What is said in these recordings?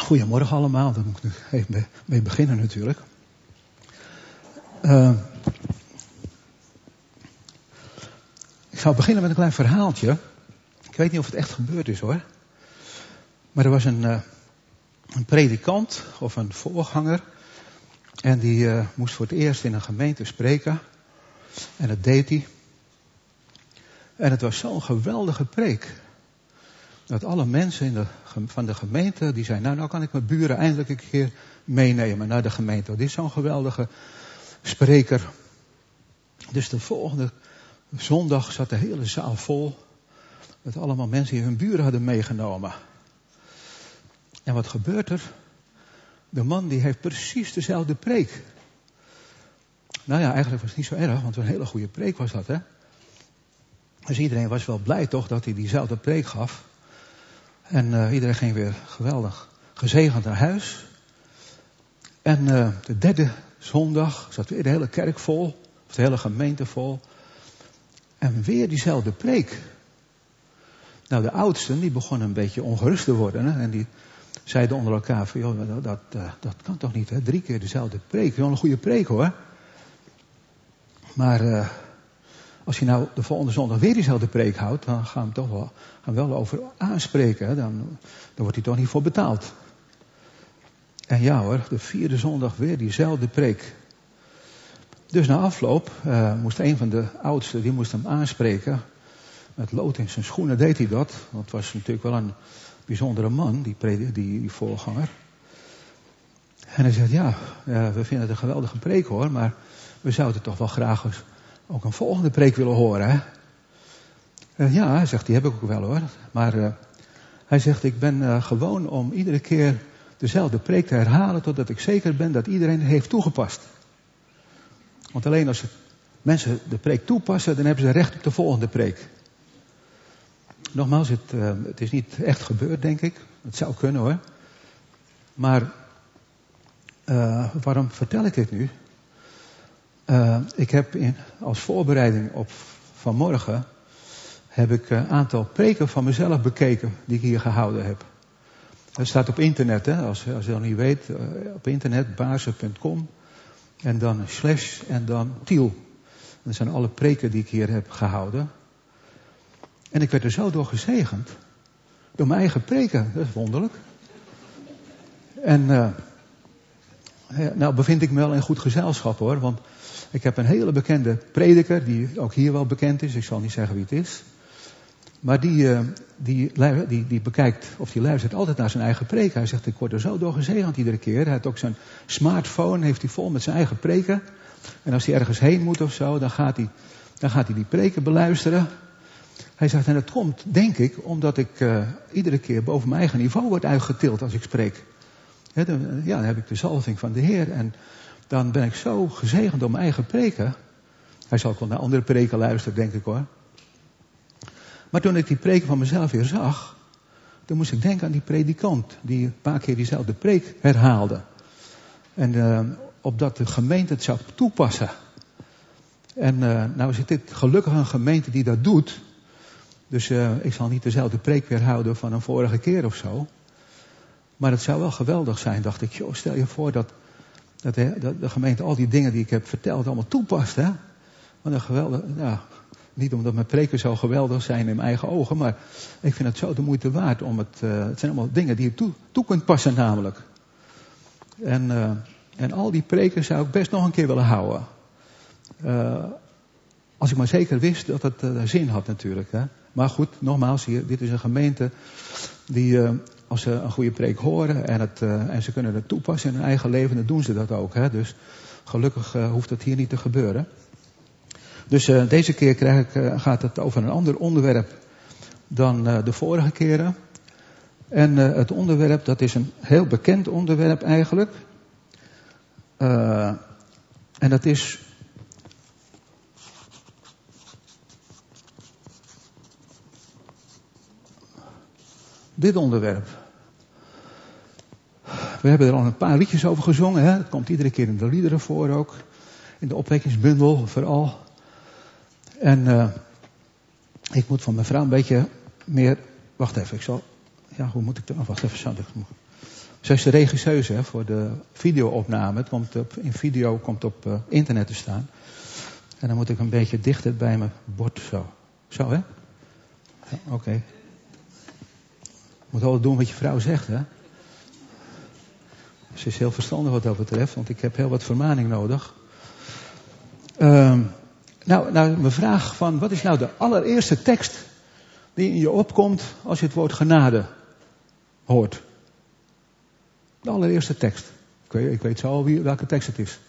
Goedemorgen allemaal, daar moet ik nu even mee beginnen natuurlijk. Ik zou beginnen met een klein verhaaltje. Ik weet niet of het echt gebeurd is hoor. Maar er was een predikant of een voorganger. En die moest voor het eerst in een gemeente spreken. En dat deed hij. En het was zo'n geweldige preek. Dat alle mensen van de gemeente, die zeiden, nou kan ik mijn buren eindelijk een keer meenemen naar de gemeente. Dit is zo'n geweldige spreker. Dus de volgende zondag zat de hele zaal vol. Met allemaal mensen die hun buren hadden meegenomen. En wat gebeurt er? De man die heeft precies dezelfde preek. Nou ja, eigenlijk was het niet zo erg, want een hele goede preek was dat, hè. Dus iedereen was wel blij toch dat hij diezelfde preek gaf. En iedereen ging weer geweldig gezegend naar huis. En de derde zondag zat weer de hele kerk vol. Of de hele gemeente vol. En weer diezelfde preek. Nou, de oudsten die begonnen een beetje ongerust te worden. Hè? En die zeiden onder elkaar van, joh, dat kan toch niet, hè? 3 keer dezelfde preek. Wel een goede preek hoor. Maar als je nou de volgende zondag weer diezelfde preek houdt, dan gaan we hem toch wel over aanspreken. Hè? Dan wordt hij toch niet voor betaald. En ja hoor, de 4e zondag weer diezelfde preek. Dus na afloop moest een van de oudsten, die moest hem aanspreken. Met lood in zijn schoenen deed hij dat. Want het was natuurlijk wel een bijzondere man, die voorganger. En hij zegt, ja, we vinden het een geweldige preek hoor, maar we zouden toch wel graag eens ook een volgende preek willen horen, hè? Ja, hij zegt, die heb ik ook wel hoor. Maar hij zegt, ik ben gewoon om iedere keer dezelfde preek te herhalen, totdat ik zeker ben dat iedereen het heeft toegepast. Want alleen als mensen de preek toepassen, dan hebben ze recht op de volgende preek. Nogmaals, het is niet echt gebeurd, denk ik. Het zou kunnen hoor. Maar waarom vertel ik dit nu? Ik heb als voorbereiding op vanmorgen heb ik een aantal preken van mezelf bekeken die ik hier gehouden heb. Dat staat op internet, hè, als je dat niet weet. Op internet, bazen.com. En dan / en dan Tiel. Dat zijn alle preken die ik hier heb gehouden. En ik werd er zo door gezegend. Door mijn eigen preken. Dat is wonderlijk. En nou bevind ik me wel in goed gezelschap hoor. Want ik heb een hele bekende prediker, die ook hier wel bekend is. Ik zal niet zeggen wie het is. Maar die bekijkt, of die luistert altijd naar zijn eigen preken. Hij zegt, ik word er zo door gezegend iedere keer. Hij heeft ook zijn smartphone, heeft hij vol met zijn eigen preken. En als hij ergens heen moet of zo, dan gaat hij die preken beluisteren. Hij zegt, en dat komt, denk ik, omdat ik iedere keer boven mijn eigen niveau word uitgetild als ik spreek. Dan heb ik de zalving van de Heer. En dan ben ik zo gezegend door mijn eigen preken. Hij zal ook wel naar andere preken luisteren, denk ik hoor. Maar toen ik die preken van mezelf weer zag, dan moest ik denken aan die predikant, die een paar keer diezelfde preek herhaalde. En opdat de gemeente het zou toepassen. En nou is dit gelukkig een gemeente die dat doet. Dus ik zal niet dezelfde preek weer houden van een vorige keer of zo. Maar het zou wel geweldig zijn, dacht ik. Joh, stel je voor dat de gemeente al die dingen die ik heb verteld allemaal toepast. Hè? Wat een geweldig, ja, niet omdat mijn preken zo geweldig zijn in mijn eigen ogen. Maar ik vind het zo de moeite waard om het zijn allemaal dingen die je toe kunt passen namelijk. En al die preken zou ik best nog een keer willen houden. Als ik maar zeker wist dat het zin had natuurlijk. Hè? Maar goed, nogmaals, dit is een gemeente die, als ze een goede preek horen en ze kunnen het toepassen in hun eigen leven, dan doen ze dat ook. Hè? Dus gelukkig hoeft dat hier niet te gebeuren. Dus deze keer gaat het over een ander onderwerp dan de vorige keren. En het onderwerp, dat is een heel bekend onderwerp eigenlijk. En dat is dit onderwerp. We hebben er al een paar liedjes over gezongen. Hè? Het komt iedere keer in de liederen voor ook. In de opwekkingsbundel vooral. En ik moet van mijn vrouw een beetje meer... Wacht even, hoe moet ik er... wacht even, Zij is de regisseuse voor de videoopname. Het komt in video komt op internet te staan. En dan moet ik een beetje dichter bij mijn bord zo. Zo, hè? Ja, oké. Je moet altijd doen wat je vrouw zegt, hè? Ze is heel verstandig wat dat betreft, want ik heb heel wat vermaning nodig. Nou, mijn vraag van, wat is nou de allereerste tekst die in je opkomt als je het woord genade hoort? De allereerste tekst. Ik weet zo al welke tekst het is.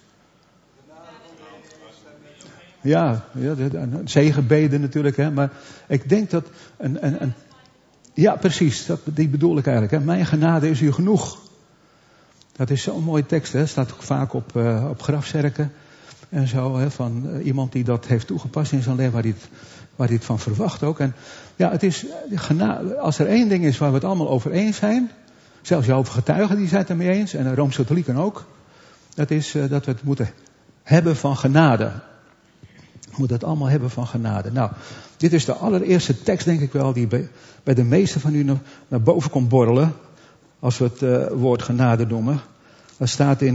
Ja, zegenbeden natuurlijk, hè. Maar ik denk dat ja, precies, die bedoel ik eigenlijk. Hè. Mijn genade is u genoeg. Dat is zo'n mooie tekst, hè. Staat ook vaak op grafzerken en zo, hè, van iemand die dat heeft toegepast in zijn leven, waar hij het van verwacht ook. En ja, het is genade. Als er één ding is waar we het allemaal over eens zijn, zelfs Jehovah's getuigen die zijn het ermee eens, en de Rooms-Katholieken ook, dat is dat we het moeten hebben van genade. We moeten het allemaal hebben van genade. Nou, dit is de allereerste tekst, denk ik wel, die bij de meesten van u naar boven komt borrelen. Als we het woord genade noemen. Dat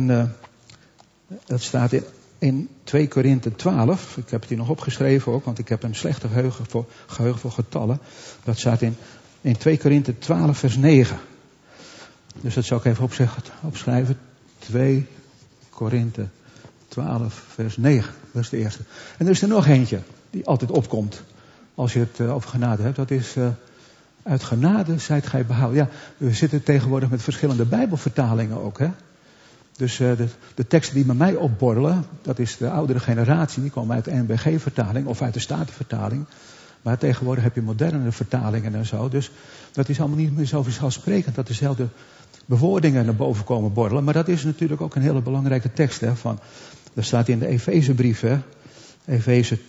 staat in 2 Korinthe 12. Ik heb het hier nog opgeschreven ook, want ik heb een slechte geheugen voor getallen. Dat staat in 2 Korinthe 12 vers 9. Dus dat zou ik even opschrijven. 2 Korinthe 12 vers 9. Dat is de eerste. En er is er nog eentje die altijd opkomt als je het over genade hebt. Dat is uit genade zijt gij behouden. Ja, we zitten tegenwoordig met verschillende Bijbelvertalingen ook, hè. Dus de teksten die bij mij opborrelen, dat is de oudere generatie, die komen uit de NBG-vertaling of uit de Statenvertaling. Maar tegenwoordig heb je moderne vertalingen en zo. Dus dat is allemaal niet meer zo vanzelfsprekend dat dezelfde bewoordingen naar boven komen borrelen. Maar dat is natuurlijk ook een hele belangrijke tekst, hè. Dat staat in de Efezebrief, hè. Efeze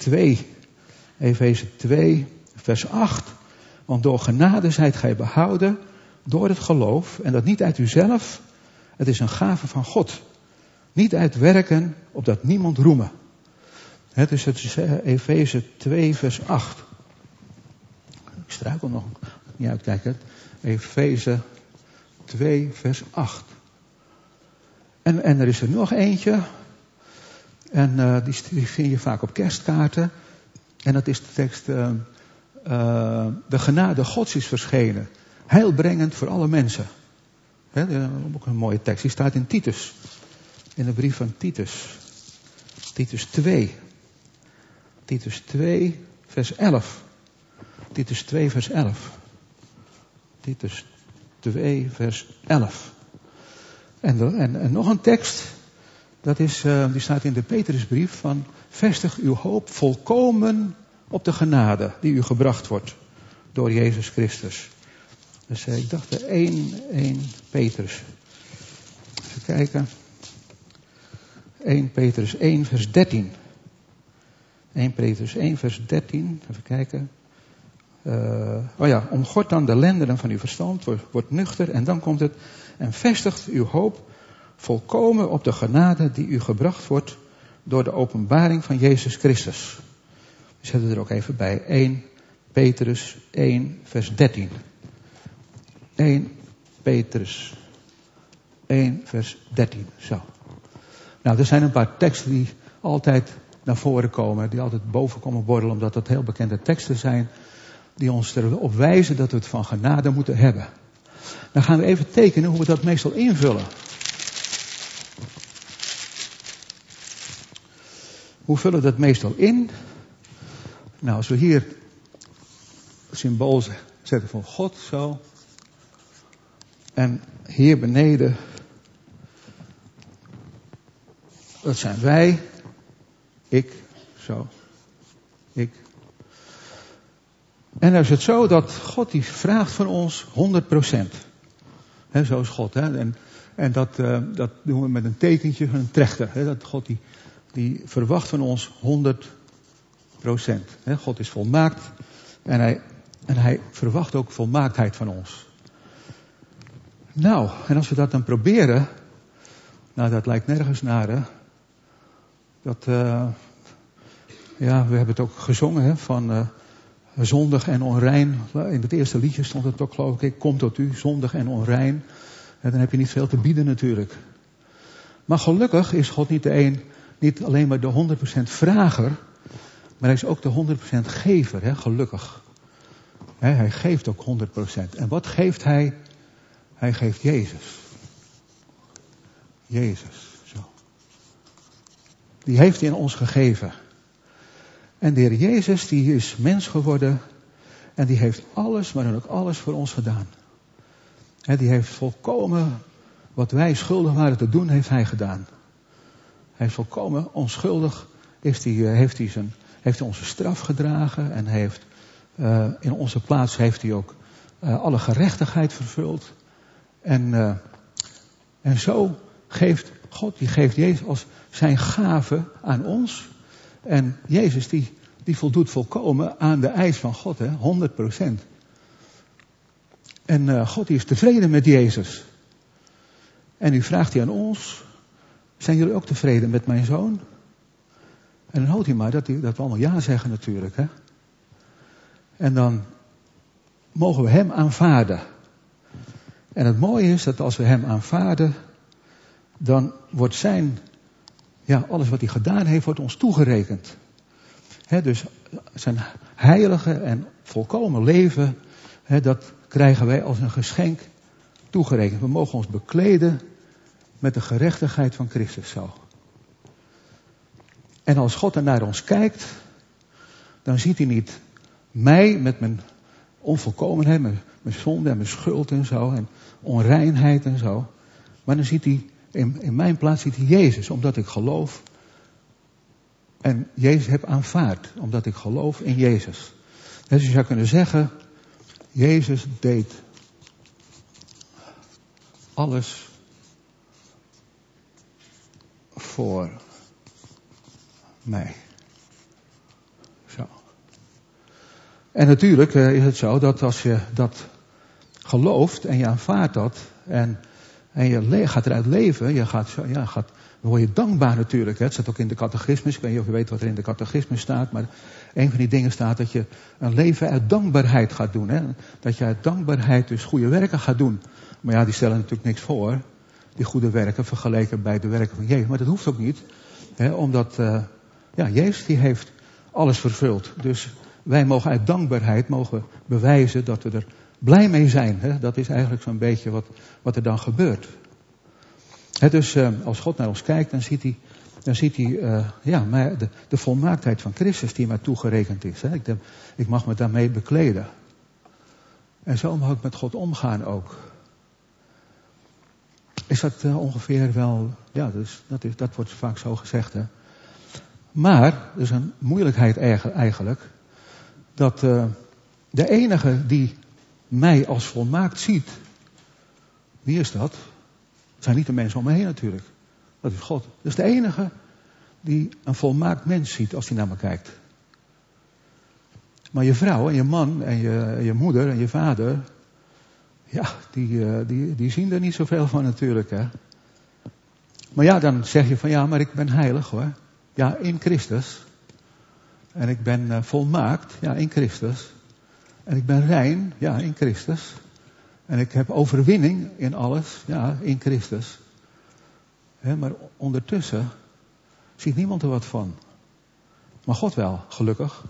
2 vers 8. Want door genade zijt gij behouden door het geloof. En dat niet uit uzelf. Het is een gave van God. Niet uit werken, opdat niemand roemen. Het is Efeze 2 vers 8. Ik struikel nog niet uitkijken. Efeze 2 vers 8. En er is er nog eentje. En die vind je vaak op kerstkaarten. En dat is de tekst. De genade Gods is verschenen. Heilbrengend voor alle mensen. Ook een mooie tekst. Die staat in Titus. In de brief van Titus. Titus 2. Titus 2 vers 11. Titus 2 vers 11. Titus 2 vers 11. En nog een tekst. Die staat in de Petrusbrief van vestig uw hoop volkomen op de genade die u gebracht wordt door Jezus Christus. Dus ik dacht 1 Petrus. Even kijken. 1 Petrus 1 vers 13. 1 Petrus 1 vers 13. Even kijken. Omgord dan de lendenen van uw verstand. Wordt nuchter. En dan komt het. En vestigt uw hoop volkomen op de genade die u gebracht wordt door de openbaring van Jezus Christus. We zetten er ook even bij. 1 Petrus 1 vers 13. 1 Petrus 1 vers 13. Zo. Nou, er zijn een paar teksten die altijd naar voren komen. Die altijd boven komen borrelen. Omdat dat heel bekende teksten zijn. Die ons erop wijzen dat we het van genade moeten hebben. Dan gaan we even tekenen hoe we dat meestal invullen. Hoe vullen we dat meestal in? Nou, als we hier het symbool zetten van God, zo. En hier beneden, dat zijn wij. Ik, zo. Ik. En dan is het zo dat God die vraagt van ons 100%. Zo is God. En dat doen we met een tekentje van een trechter. Dat God die verwacht van ons 100%. God is volmaakt. En hij verwacht ook volmaaktheid van ons. Nou, en als we dat dan proberen. Nou, dat lijkt nergens naar. Hè? We hebben het ook gezongen van zondig en onrein. In het eerste liedje stond het ook, geloof ik. Kom tot u, zondig en onrein. En dan heb je niet veel te bieden natuurlijk. Maar gelukkig is God niet alleen maar de 100% vrager, maar hij is ook de 100% gever, hè? Gelukkig. Hij geeft ook 100%. En wat geeft hij? Hij geeft Jezus. Jezus, zo. Die heeft hij in ons gegeven. En de Heer Jezus, die is mens geworden. En die heeft alles, maar dan ook alles voor ons gedaan. Die heeft volkomen wat wij schuldig waren te doen, heeft hij gedaan. Hij is volkomen onschuldig. Heeft hij onze straf gedragen. En heeft, in onze plaats heeft hij ook alle gerechtigheid vervuld. En zo geeft God, die geeft Jezus als zijn gave aan ons. En Jezus die voldoet volkomen aan de eis van God, hè? 100%. En God die is tevreden met Jezus. En nu vraagt hij aan ons, zijn jullie ook tevreden met mijn zoon? En dan houdt hij maar dat we allemaal ja zeggen natuurlijk. Hè? En dan mogen we hem aanvaarden. En het mooie is dat als we hem aanvaarden, dan wordt alles wat hij gedaan heeft, wordt ons toegerekend. Dus zijn heilige en volkomen leven, dat krijgen wij als een geschenk toegerekend. We mogen ons bekleden met de gerechtigheid van Christus zo. En als God dan naar ons kijkt, dan ziet hij niet mij met mijn onvolkomenheid, mijn zonde en mijn schuld en zo, en onreinheid en zo. Maar dan ziet hij, in mijn plaats ziet hij Jezus, omdat ik geloof en Jezus heb aanvaard, omdat ik geloof in Jezus. Dus je zou kunnen zeggen, Jezus deed alles voor mij. Zo. En natuurlijk is het zo dat als je dat gelooft en je aanvaardt dat en je gaat eruit leven, dan word je dankbaar natuurlijk. Hè. Het staat ook in de catechismus, ik weet niet of je weet wat er in de catechismus staat, maar een van die dingen staat dat je een leven uit dankbaarheid gaat doen. Hè. Dat je uit dankbaarheid dus goede werken gaat doen. Maar ja, die stellen natuurlijk niks voor, die goede werken vergeleken bij de werken van Jezus. Maar dat hoeft ook niet, hè, omdat Jezus die heeft alles vervuld. Dus wij mogen uit dankbaarheid bewijzen dat we er blij mee zijn. Hè. Dat is eigenlijk zo'n beetje wat er dan gebeurt. Dus als God naar ons kijkt, dan ziet hij de volmaaktheid van Christus die mij toegerekend is. Hè. Ik mag me daarmee bekleden. En zo mag ik met God omgaan ook. Is dat ongeveer wel, ja, dat wordt vaak zo gezegd. Hè. Maar, er is een moeilijkheid eigenlijk, dat de enige die mij als volmaakt ziet, wie is dat? Het zijn niet de mensen om me heen natuurlijk. Dat is God. Dat is de enige die een volmaakt mens ziet als hij naar me kijkt. Maar je vrouw en je man en je moeder en je vader, ja, die zien er niet zoveel van natuurlijk. Hè. Maar ja, dan zeg je van ja, maar ik ben heilig hoor. Ja, in Christus. En ik ben volmaakt, ja, in Christus. En ik ben rein, ja, in Christus. En ik heb overwinning in alles, ja, in Christus. Maar ondertussen ziet niemand er wat van. Maar God wel, gelukkig.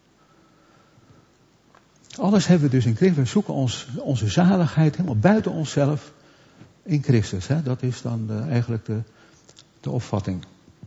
Alles hebben we dus in Christus. We zoeken onze zaligheid helemaal buiten onszelf in Christus. Hè? Dat is dan eigenlijk de opvatting.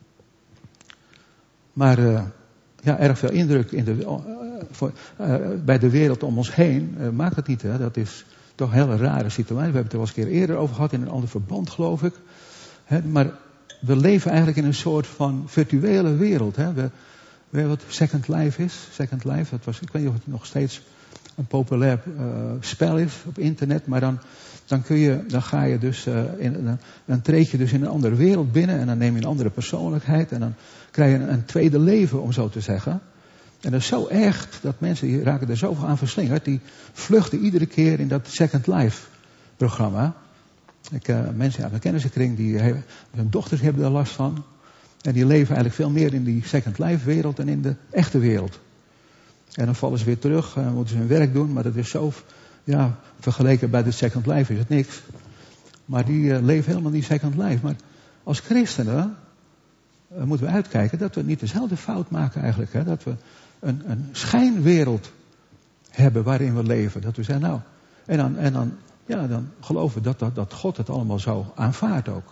Maar erg veel indruk bij de wereld om ons heen maakt het niet. Hè? Dat is toch een hele rare situatie. We hebben het er wel eens een keer eerder over gehad in een ander verband, geloof ik. Maar we leven eigenlijk in een soort van virtuele wereld. Hè? Weet je wat Second Life is? Second Life, dat was, ik weet niet of het nog steeds een populair spel is op internet. Maar dan ga je dus dan treed je dus in een andere wereld binnen. En dan neem je een andere persoonlijkheid. En dan krijg je een tweede leven, om zo te zeggen. En dat is zo erg dat mensen die raken er zoveel aan verslingerd. Die vluchten iedere keer in dat Second Life programma. Mensen uit mijn kennissenkring, hun dochters hebben daar last van. En die leven eigenlijk veel meer in die Second Life wereld dan in de echte wereld. En dan vallen ze weer terug en moeten ze hun werk doen. Maar dat is zo, ja, vergeleken bij de Second Life is het niks. Maar die leven helemaal niet second life. Maar als christenen moeten we uitkijken dat we niet dezelfde fout maken eigenlijk. Hè? Dat we een schijnwereld hebben waarin we leven. Dat we zeggen, dan geloven we dat God het allemaal zo aanvaardt ook.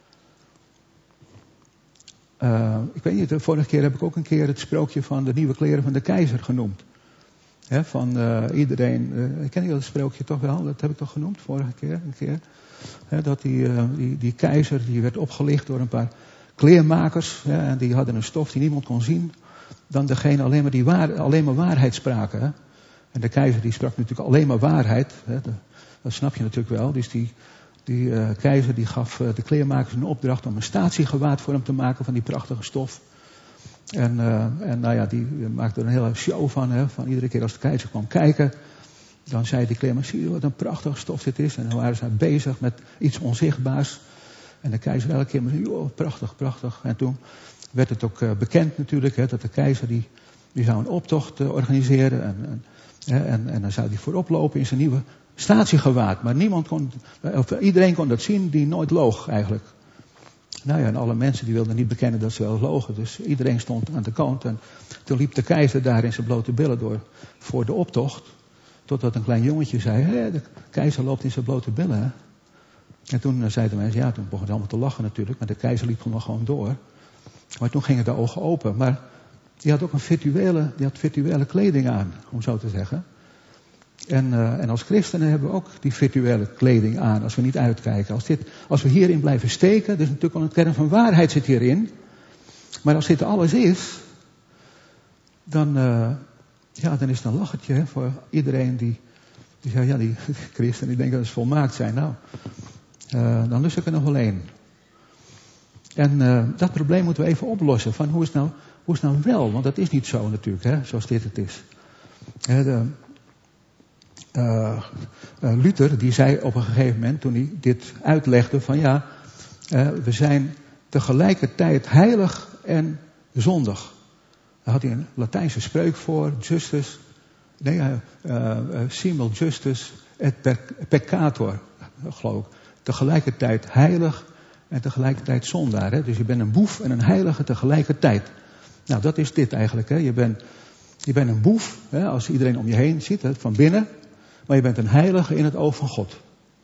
Ik weet niet, de vorige keer heb ik ook een keer het sprookje van de nieuwe kleren van de keizer genoemd. He, van iedereen, ken je dat sprookje toch wel? Dat heb ik toch genoemd vorige keer? Een keer. He, dat die keizer die werd opgelicht door een paar kleermakers. En die hadden een stof die niemand kon zien. Dan degene alleen maar waarheid spraken. He. En de keizer die sprak natuurlijk alleen maar waarheid. He, dat snap je natuurlijk wel. Dus die keizer die gaf de kleermakers een opdracht om een statiegewaad voor hem te maken van die prachtige stof. En die maakte er een hele show van. Hè, van iedere keer als de keizer kwam kijken, dan zei die kleermaker, zie je wat een prachtige stof dit is. En dan waren ze bezig met iets onzichtbaars. En de keizer elke keer zei, joh, prachtig, prachtig. En toen werd het ook bekend natuurlijk, hè, dat de keizer die zou een optocht organiseren. En dan zou hij voorop lopen in zijn nieuwe statiegewaad. Maar iedereen kon dat zien die nooit loog eigenlijk. En alle mensen die wilden niet bekennen dat ze wel logen. Dus iedereen stond aan de kant. En toen liep de keizer daar in zijn blote billen door voor de optocht. Totdat een klein jongetje zei, de keizer loopt in zijn blote billen. Hè? En toen zeiden mensen, toen begonnen ze allemaal te lachen natuurlijk. Maar de keizer liep gewoon door. Maar toen gingen de ogen open. Maar die had ook virtuele kleding aan, om zo te zeggen. En als christenen hebben we ook die virtuele kleding aan, als we niet uitkijken. Als we hierin blijven steken, dus natuurlijk wel een kern van waarheid zit hierin. Maar als dit alles is, dan is het een lachertje voor iedereen die zegt, die christenen die denken dat ze volmaakt zijn. Dan lust ik er nog wel één. En dat probleem moeten we even oplossen. Van hoe is het nou wel? Want dat is niet zo natuurlijk, hè, zoals dit het is. Luther die zei op een gegeven moment, toen hij dit uitlegde, van we zijn tegelijkertijd heilig en zondig. Daar had hij een Latijnse spreuk voor, simul justus et peccator, geloof ik. Tegelijkertijd heilig en tegelijkertijd zondaar. Hè? Dus je bent een boef en een heilige tegelijkertijd. Nou, dat is dit eigenlijk. Hè? Je bent een boef, hè, als iedereen om je heen ziet, hè, van binnen. Maar je bent een heilige in het oog van God.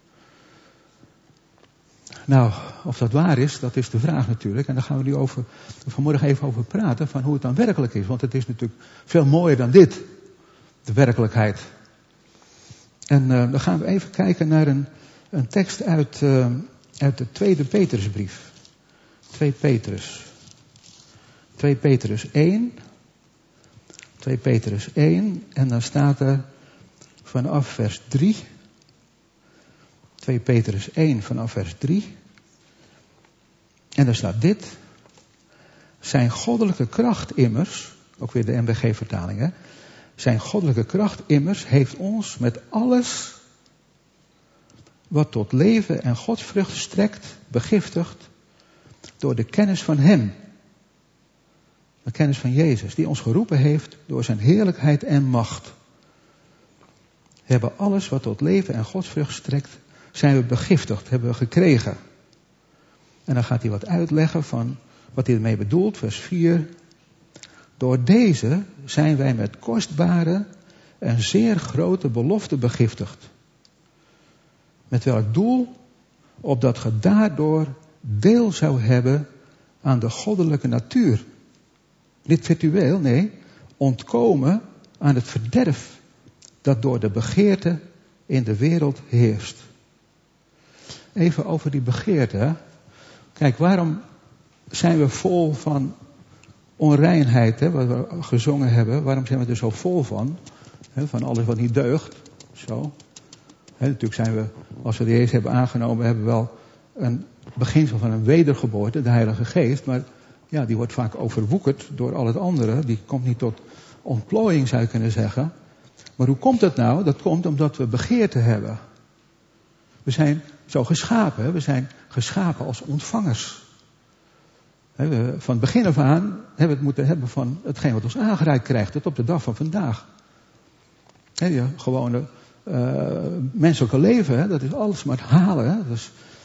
Nou, of dat waar is, dat is de vraag natuurlijk. En daar gaan we nu vanmorgen even over praten, van hoe het dan werkelijk is. Want het is natuurlijk veel mooier dan dit, de werkelijkheid. En dan gaan we even kijken naar een tekst uit de tweede Petrusbrief. 2 Petrus 1. 2 Petrus 1. En dan staat er vanaf vers 3. 2 Petrus 1 vanaf vers 3. En daar staat dit. Zijn goddelijke kracht immers, ook weer de MBG-vertaling, hè. Zijn goddelijke kracht immers heeft ons met alles wat tot leven en godsvrucht strekt, begiftigd door de kennis van Hem. De kennis van Jezus, die ons geroepen heeft door zijn heerlijkheid en macht. We hebben alles wat tot leven en godsvrucht strekt, zijn we begiftigd, hebben we gekregen. En dan gaat hij wat uitleggen van wat hij ermee bedoelt, vers 4. Door deze zijn wij met kostbare en zeer grote belofte begiftigd. Met welk doel? Opdat ge daardoor deel zou hebben aan de goddelijke natuur. Niet virtueel, nee, ontkomen aan het verderf dat door de begeerte in de wereld heerst. Even over die begeerte. Hè? Kijk, waarom zijn we vol van onreinheid, hè, wat we gezongen hebben? Waarom zijn we er zo vol van? Hè, van alles wat niet deugt. Zo. Hè, natuurlijk zijn we, als we de Jezus hebben aangenomen, hebben we wel een beginsel van een wedergeboorte, de Heilige Geest. Maar ja, die wordt vaak overwoekerd door al het andere. Die komt niet tot ontplooiing, zou je kunnen zeggen. Maar hoe komt dat nou? Dat komt omdat we begeerte hebben. We zijn zo geschapen. Hè? We zijn geschapen als ontvangers. Van het begin af aan hebben we het moeten hebben van hetgeen wat ons aangereikt krijgt. Tot op de dag van vandaag. Je gewone menselijke leven, hè? Dat is alles maar het halen. Hè? Dus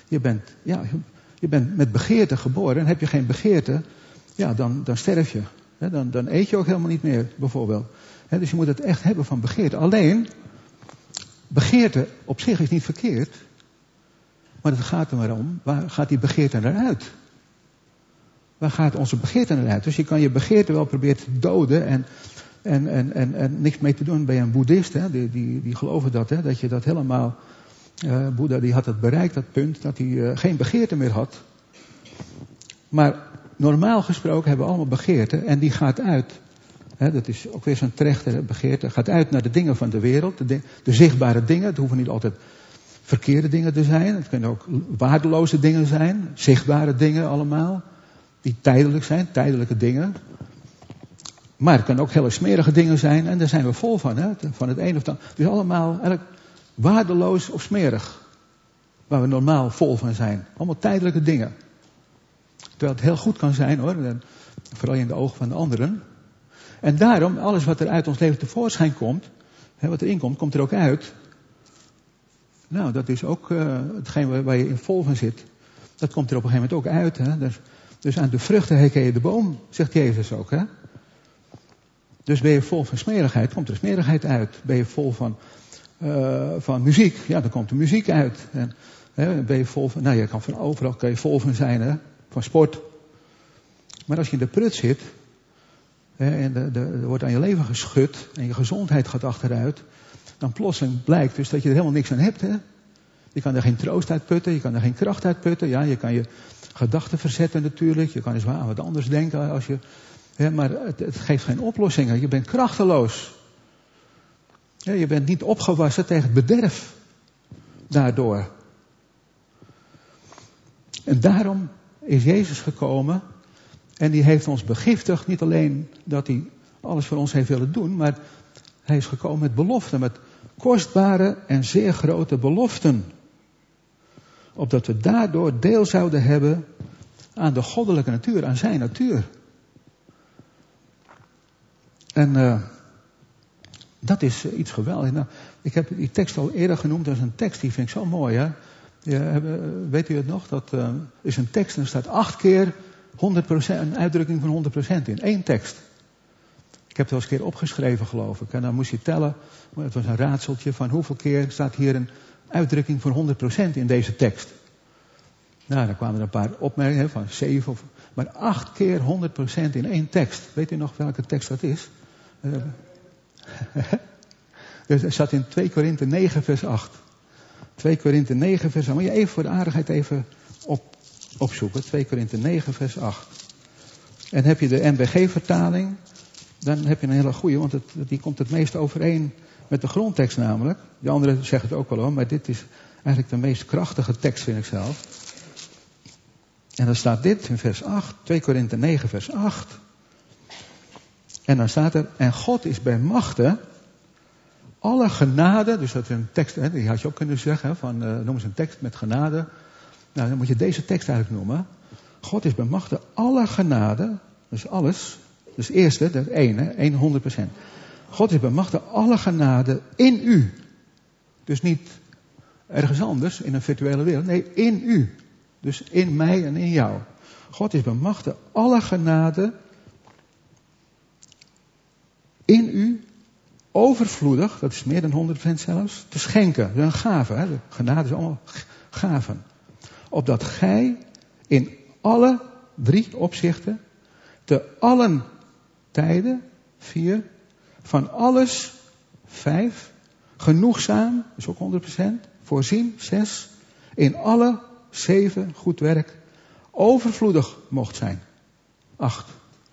Je bent met begeerte geboren. En heb je geen begeerte, ja, dan sterf je. Dan eet je ook helemaal niet meer, bijvoorbeeld. Dus je moet het echt hebben van begeerte. Alleen, begeerte op zich is niet verkeerd. Maar het gaat er maar om, waar gaat die begeerte naar uit? Waar gaat onze begeerte naar uit? Dus je kan je begeerte wel proberen te doden en niks mee te doen. Ben je een boeddhist, hè? Die geloven dat, hè? Dat je dat helemaal... Boeddha die had het bereikt, dat punt, dat hij geen begeerte meer had. Maar normaal gesproken hebben we allemaal begeerte en die gaat uit. Hè, dat is ook weer zo'n terechte begeerte. Gaat uit naar de dingen van de wereld, de zichtbare dingen. Het hoeven niet altijd verkeerde dingen te zijn. Het kunnen ook waardeloze dingen zijn, zichtbare dingen allemaal. Die tijdelijk zijn, tijdelijke dingen. Maar het kunnen ook hele smerige dingen zijn en daar zijn we vol van. Hè? Van het een of het ander. Dus allemaal eigenlijk waardeloos of smerig. Waar we normaal vol van zijn. Allemaal tijdelijke dingen. Terwijl het heel goed kan zijn hoor. Vooral in de ogen van de anderen. En daarom, alles wat er uit ons leven tevoorschijn komt. Hè, wat erin komt, komt er ook uit. Nou, dat is ook hetgeen waar je in vol van zit. Dat komt er op een gegeven moment ook uit. Hè? Dus aan de vruchten herken je de boom, zegt Jezus ook. Hè? Dus ben je vol van smerigheid, komt er smerigheid uit. Ben je vol van muziek, ja, dan komt de muziek uit. En, ben je vol van, nou, je kan van overal kan je vol van zijn, hè? Van sport. Maar als je in de prut zit, en er wordt aan je leven geschud en je gezondheid gaat achteruit, dan plotseling blijkt dus dat je er helemaal niks aan hebt. Hè? Je kan er geen troost uit putten, je kan er geen kracht uit putten. Ja, je kan je gedachten verzetten natuurlijk. Je kan eens aan wat anders denken als je... maar het geeft geen oplossingen. Je bent krachteloos. Ja, je bent niet opgewassen tegen het bederf. Daardoor. En daarom is Jezus gekomen. En die heeft ons begiftigd. Niet alleen dat hij alles voor ons heeft willen doen. Maar hij is gekomen met beloften. Met kostbare en zeer grote beloften. Opdat we daardoor deel zouden hebben aan de goddelijke natuur. Aan zijn natuur. En dat is iets geweldigs. Nou, ik heb die tekst al eerder genoemd. Dat is een tekst die vind ik zo mooi. Hè? Weet u het nog? Dat is een tekst en er staat 8 keer 100%, een uitdrukking van 100% in. 1 tekst. Ik heb het wel eens een keer opgeschreven geloof ik. En dan moest je tellen. Het was een raadseltje van hoeveel keer staat hier een uitdrukking van 100% in deze tekst. Nou, dan kwamen er een paar opmerkingen van 7 of... Maar 8 keer 100% in 1 tekst. Weet u nog welke tekst dat is? Dus het zat in 2 Korinthe 9 vers 8. 2 Korinthe 9 vers 8. Moet je even voor de aardigheid even opzoeken. 2 Korinthe 9 vers 8. En heb je de NBG-vertaling, dan heb je een hele goeie, want die komt het meest overeen met de grondtekst namelijk. De anderen zeggen het ook wel hoor, maar dit is eigenlijk de meest krachtige tekst vind ik zelf. En dan staat dit in vers 8, 2 Korinthe 9 vers 8. En dan staat er, en God is bij machte alle genade, dus dat is een tekst, hè, die had je ook kunnen zeggen, van noem eens een tekst met genade. Nou, dan moet je deze tekst eigenlijk noemen. God is bij machte alle genade, dus alles, dus eerste, dat is 1, 100%. God is bij machte alle genade in u. Dus niet ergens anders, in een virtuele wereld, nee, in u. Dus in mij en in jou. God is bij machte alle genade in u overvloedig, dat is meer dan 100% zelfs, te schenken. Dat is een gave. Hè? De genade is allemaal gaven. Opdat gij in alle 3 opzichten, te allen tijden, 4, van alles, 5, genoegzaam, is ook 100%, voorzien, 6, in alle 7 goed werk, overvloedig mocht zijn. 8.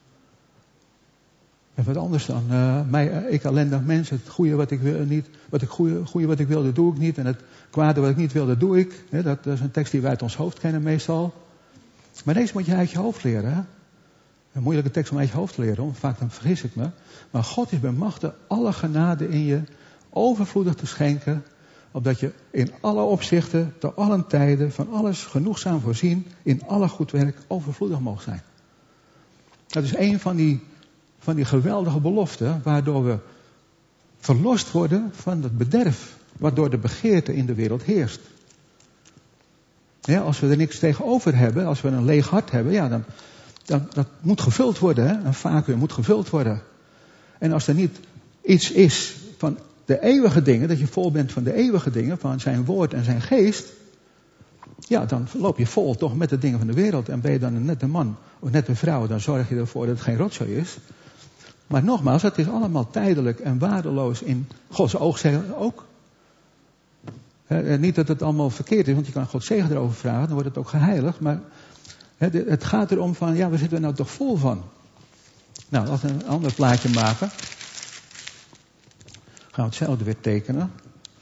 En wat anders dan ik ellendig mens, het goede wat ik wil niet, goede wat ik wil, dat doe ik niet. En het kwade wat ik niet wil, dat doe ik. Dat is een tekst die we uit ons hoofd kennen meestal. Maar deze moet je uit je hoofd leren. Hè? Een moeilijke tekst om uit je hoofd te leren, want vaak dan vergis ik me. Maar God is bij machte alle genade in je overvloedig te schenken, opdat je in alle opzichten, te allen tijden, van alles genoegzaam voorzien, in alle goed werk overvloedig mogen zijn. Dat is een van die geweldige beloften, waardoor we verlost worden van het bederf, waardoor de begeerte in de wereld heerst. Ja, als we er niks tegenover hebben, als we een leeg hart hebben, ja, dan dat moet gevuld worden. Hè? Een vacuüm moet gevuld worden. En als er niet iets is van de eeuwige dingen, dat je vol bent van de eeuwige dingen, van zijn woord en zijn geest, ja, dan loop je vol toch met de dingen van de wereld. En ben je dan een nette man of nette vrouw, dan zorg je ervoor dat het geen rotzooi is. Maar nogmaals, het is allemaal tijdelijk en waardeloos in Gods oogzegel ook. Niet dat het allemaal verkeerd is, want je kan Gods zegen erover vragen, dan wordt het ook geheiligd. Maar het gaat erom van, ja, waar zitten we nou toch vol van? Nou, laten we een ander plaatje maken. Gaan we hetzelfde weer tekenen.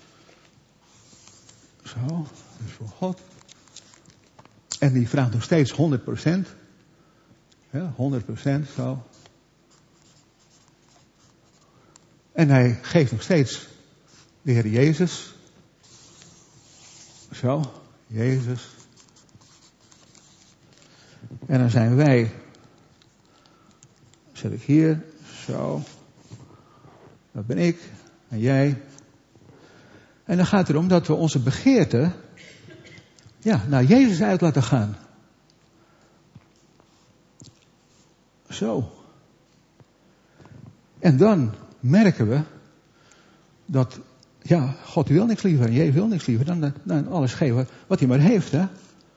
Zo, dat is voor God. En die vraagt nog steeds 100%. Ja, 100%, zo. En hij geeft nog steeds de Heer Jezus. Zo, Jezus. En dan zijn wij, zet ik hier, zo. Dat ben ik en jij. En dan gaat het erom dat we onze begeerte, ja, naar Jezus uit laten gaan. Zo. En dan merken we dat, ja, God wil niks liever en Jezus wil niks liever dan alles geven wat hij maar heeft, hè.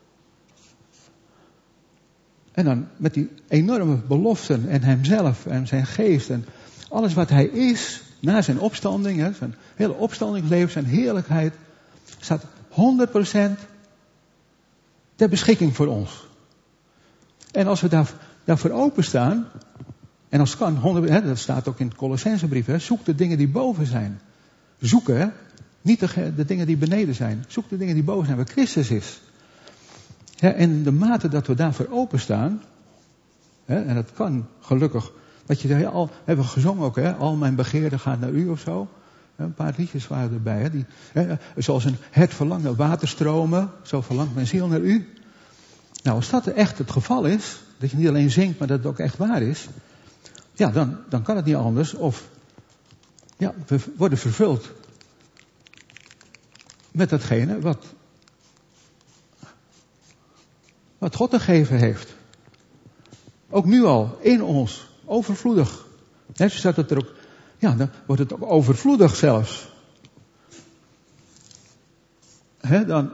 En dan met die enorme beloften en hemzelf en zijn geest en alles wat hij is, na zijn opstanding, hè, zijn hele opstandingsleven, zijn heerlijkheid, staat 100% ter beschikking voor ons. En als we daarvoor openstaan, en als het kan, 100%, hè, dat staat ook in het Colossensebrief, hè, zoek de dingen die boven zijn. Zoeken, hè, niet de dingen die beneden zijn. Zoek de dingen die boven zijn, waar Christus is. Ja, en de mate dat we daarvoor openstaan, hè, en dat kan gelukkig, wat je zei, hebben we gezongen ook, hè, al mijn begeerte gaat naar u of zo. Een paar liedjes waren erbij, hè, die, hè, zoals een het verlangt naar waterstromen, zo verlangt mijn ziel naar u. Nou, als dat echt het geval is, dat je niet alleen zingt, maar dat het ook echt waar is, ja, dan kan het niet anders. Of, ja, we worden vervuld met datgene wat God te geven heeft. Ook nu al, in ons, overvloedig. Net zo staat het er ook, ja, dan wordt het ook overvloedig zelfs. Dan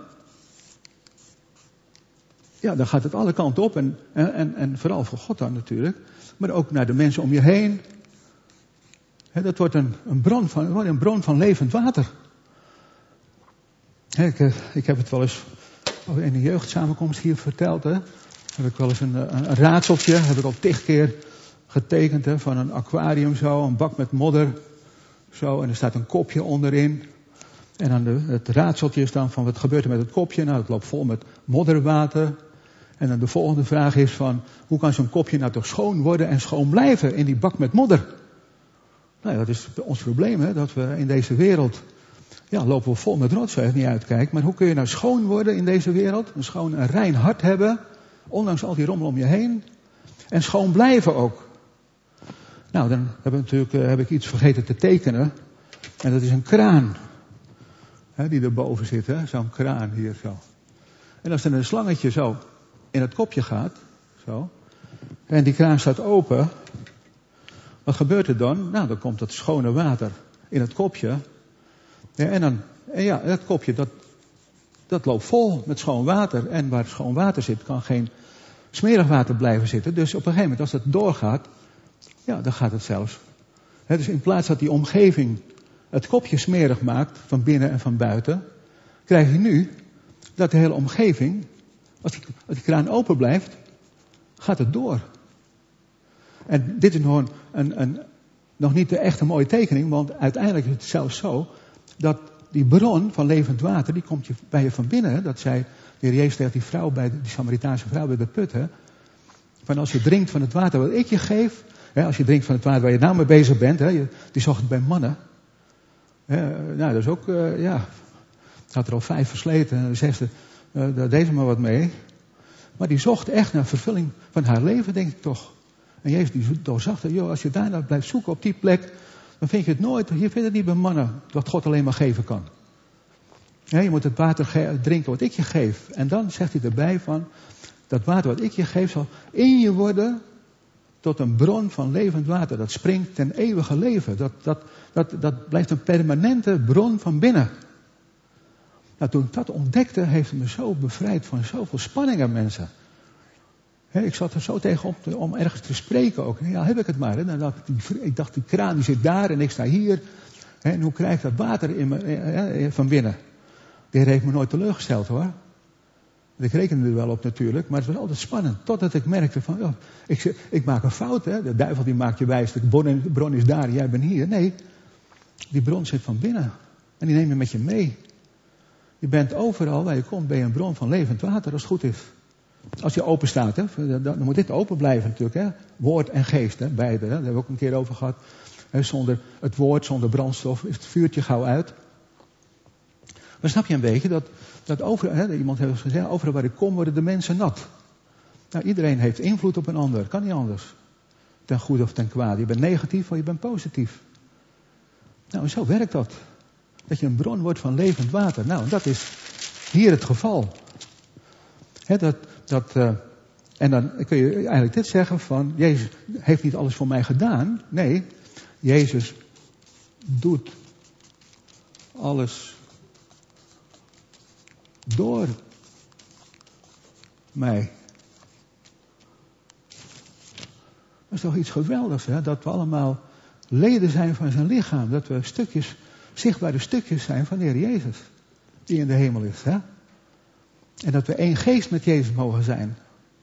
gaat het alle kanten op en vooral voor God dan natuurlijk. Maar ook naar de mensen om je heen. Dat wordt een bron van levend water. Ik heb het wel eens in een jeugdsamenkomst hier verteld. Heb ik wel eens een raadseltje, heb ik al 10 keer getekend. Van een aquarium zo, een bak met modder. Zo, en er staat een kopje onderin. En dan het raadseltje is dan van wat gebeurt er met het kopje? Nou, het loopt vol met modderwater. En dan de volgende vraag is van, hoe kan zo'n kopje nou toch schoon worden en schoon blijven in die bak met modder? Nou, dat is ons probleem, hè, dat we in deze wereld, ja, lopen we vol met rotzooi, als je niet uitkijkt. Maar hoe kun je nou schoon worden in deze wereld? Een rein hart hebben, ondanks al die rommel om je heen. En schoon blijven ook. Nou, dan heb ik iets vergeten te tekenen. En dat is een kraan. Hè, die erboven zit, hè, zo'n kraan hier zo. En als er een slangetje zo in het kopje gaat, zo, en die kraan staat open, wat gebeurt er dan? Nou, dan komt dat schone water in het kopje. Ja, het kopje, dat loopt vol met schoon water. En waar schoon water zit, kan geen smerig water blijven zitten. Dus op een gegeven moment, als het doorgaat, ja, dan gaat het zelfs. Dus in plaats dat die omgeving het kopje smerig maakt, van binnen en van buiten, krijg je nu dat de hele omgeving, als die kraan open blijft, gaat het door. En dit is nog niet de echte mooie tekening, want uiteindelijk is het zelfs zo dat die bron van levend water, die komt bij je van binnen. Dat zei de Heer Jezus tegen die Samaritaanse vrouw bij de put. Hè, van als je drinkt van het water wat ik je geef, hè, als je drinkt van het water waar je nou mee bezig bent, hè, die zocht het bij mannen. Nou, dat is ook, had er al 5 versleten en de 6e, daar deed ze maar wat mee. Maar die zocht echt naar vervulling van haar leven, denk ik toch. En Jezus die doorzag dat, joh, als je daar nou blijft zoeken op die plek, dan vind je het nooit, je vindt het niet bij mannen, wat God alleen maar geven kan. Ja, je moet het water drinken wat ik je geef. En dan zegt hij erbij van, dat water wat ik je geef zal in je worden tot een bron van levend water. Dat springt ten eeuwige leven. Dat blijft een permanente bron van binnen. Nou, toen ik dat ontdekte, heeft het me zo bevrijd van zoveel spanningen, mensen. Ik zat er zo tegen om ergens te spreken ook. Ja, heb ik het maar. Ik dacht, die kraan die zit daar en ik sta hier. En hoe krijg ik dat water in me, van binnen? De Heer heeft me nooit teleurgesteld, hoor. Ik rekende er wel op natuurlijk, maar het was altijd spannend. Totdat ik merkte van, ik maak een fout. Hè? De duivel die maakt je wijs, de bron is daar, jij bent hier. Nee, die bron zit van binnen. En die neem je met je mee. Je bent overal waar je komt, ben je een bron van levend water, als het goed is. Als je open staat, hè, dan moet dit open blijven natuurlijk. Hè. Woord en geest, hè, beide. Hè. Daar hebben we ook een keer over gehad. Zonder het woord, zonder brandstof, is het vuurtje gauw uit. Maar snap je een beetje dat overal, hè, iemand heeft gezegd, overal waar ik kom worden de mensen nat. Nou, iedereen heeft invloed op een ander, kan niet anders. Ten goede of ten kwade. Je bent negatief of je bent positief. Nou, en zo werkt dat. Dat je een bron wordt van levend water. Nou, dat is hier het geval. En dan kun je eigenlijk dit zeggen van, Jezus heeft niet alles voor mij gedaan. Nee, Jezus doet alles door mij. Dat is toch iets geweldigs, hè? Dat we allemaal leden zijn van zijn lichaam. Dat we zichtbare stukjes zijn van de Heer Jezus. Die in de hemel is, hè? En dat we één geest met Jezus mogen zijn.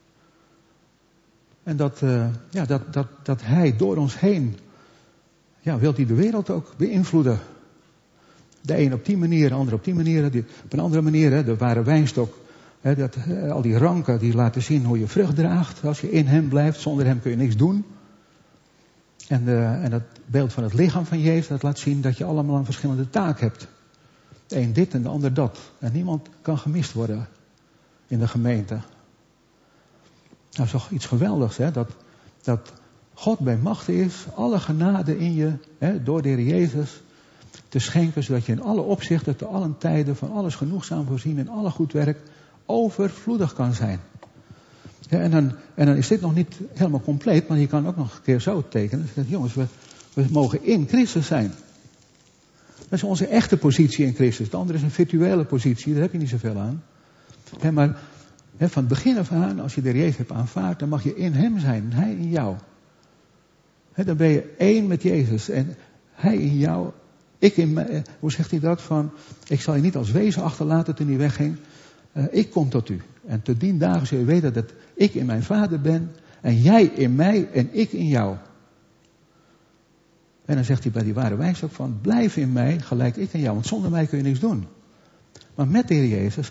En dat Hij door ons heen, wil hij de wereld ook beïnvloeden. De een op die manier, de ander op die manier, op een andere manier. Hè, de ware wijnstok. Hè, al die ranken die laten zien hoe je vrucht draagt. Als je in hem blijft, zonder hem kun je niks doen. En dat beeld van het lichaam van Jezus, dat laat zien dat je allemaal een verschillende taak hebt. De een dit en de ander dat. En niemand kan gemist worden in de gemeente. Nou, dat is toch iets geweldigs, hè? Dat God bij macht is, alle genade in je, hè, door de Heer Jezus, te schenken, zodat je in alle opzichten, te allen tijden, van alles genoegzaam voorzien, in alle goed werk, overvloedig kan zijn. Ja, en dan is dit nog niet helemaal compleet, maar je kan ook nog een keer zo tekenen. Dat, jongens, we mogen in Christus zijn. Dat is onze echte positie in Christus. De andere is een virtuele positie, daar heb je niet zoveel aan. Maar van het begin af aan, als je de Heer Jezus hebt aanvaard, dan mag je in hem zijn en hij in jou. Dan ben je één met Jezus en hij in jou, ik in mij. Hoe zegt hij dat? Van, ik zal je niet als wezen achterlaten toen hij wegging. Ik kom tot u. En te dien dagen zul je weten dat ik in mijn Vader ben en jij in mij en ik in jou. En dan zegt hij bij die ware wijnstok van, blijf in mij gelijk ik in jou, want zonder mij kun je niks doen. Maar met de Heer Jezus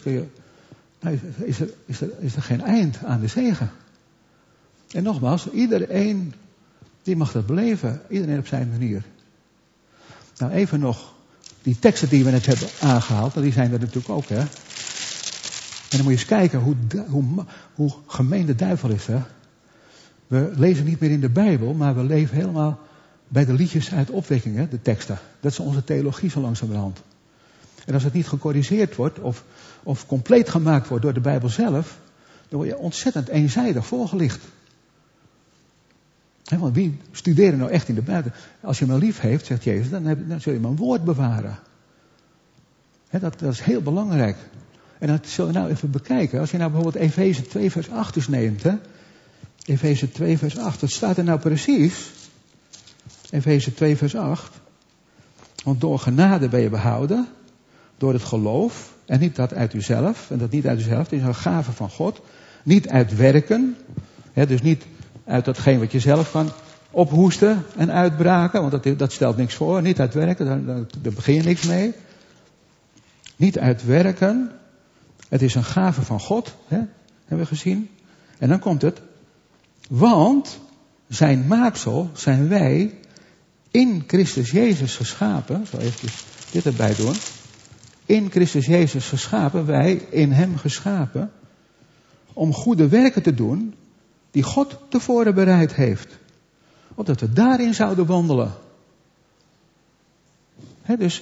is er geen eind aan de zegen. En nogmaals, iedereen die mag dat beleven, iedereen op zijn manier. Nou, even nog, die teksten die we net hebben aangehaald, die zijn er natuurlijk ook, hè. En dan moet je eens kijken hoe gemeen de duivel is, hè. We lezen niet meer in de Bijbel, maar we leven helemaal bij de liedjes uit opwekking, hè, de teksten. Dat is onze theologie zo langzamerhand. En als het niet gecorrigeerd wordt of compleet gemaakt wordt door de Bijbel zelf, dan word je ontzettend eenzijdig voorgelicht. Want wie studeert nou echt in de Bijbel? Als je me lief heeft, zegt Jezus, dan zul je mijn woord bewaren. Dat is heel belangrijk. En dat zullen we nou even bekijken. Als je nou bijvoorbeeld Efeze 2 vers 8 eens neemt. Efeze 2 vers 8. Wat staat er nou precies? Efeze 2 vers 8. Want door genade ben je behouden. Door het geloof. En niet dat uit uzelf. En dat niet uit uzelf. Het is een gave van God. Niet uit werken. Dus niet uit datgene wat je zelf kan ophoesten en uitbraken. Want dat stelt niks voor. Niet uit werken. Daar begin je niks mee. Niet uit werken. Het is een gave van God. Hebben we gezien. En dan komt het. Want zijn maaksel zijn wij in Christus Jezus geschapen. Ik zal even dit erbij doen. In Christus Jezus geschapen. Wij in hem geschapen. Om goede werken te doen. Die God tevoren bereid heeft. Opdat we daarin zouden wandelen. Dus